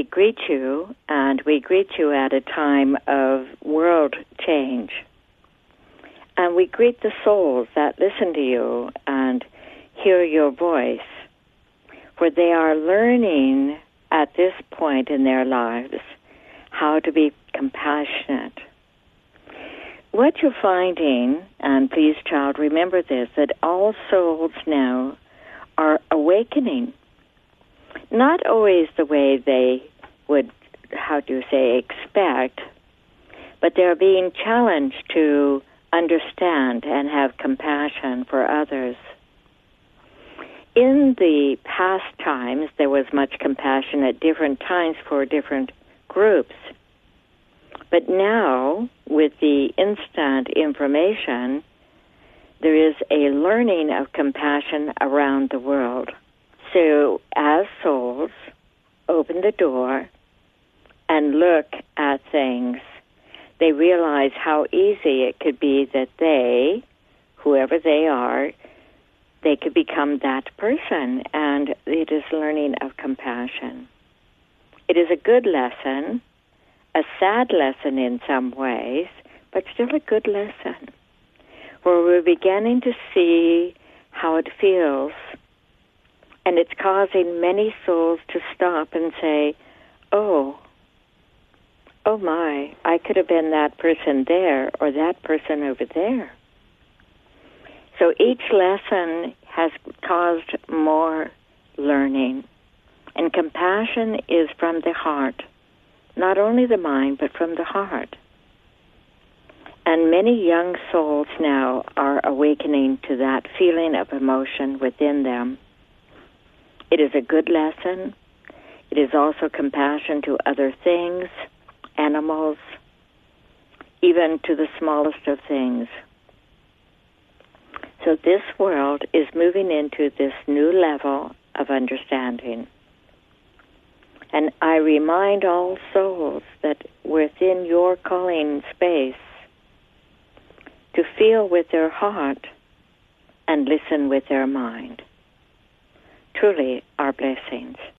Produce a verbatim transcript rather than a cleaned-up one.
we greet you, and we greet you at a time of world change. And we greet the souls that listen to you and hear your voice, for they are learning at this point in their lives how to be compassionate. What you're finding, and please, child, remember this, that all souls now are awakening. Not always the way they would, how do you say, expect, but they're being challenged to understand and have compassion for others. In the past times, there was much compassion at different times for different groups. But now, with the instant information, there is a learning of compassion around the world. So as souls open the door and look at things, they realize how easy it could be that they, whoever they are, they could become that person, and it is learning of compassion. It is a good lesson, a sad lesson in some ways, but still a good lesson, where we're beginning to see how it feels, and it's causing many souls to stop and say, oh, oh my, I could have been that person there or that person over there. So each lesson has caused more learning. And compassion is from the heart, not only the mind, but from the heart. And many young souls now are awakening to that feeling of emotion within them. It is a good lesson. It is also compassion to other things, animals, even to the smallest of things. So this world is moving into this new level of understanding. And I remind all souls that within your calling space, to feel with their heart and listen with their mind. Truly, our blessings.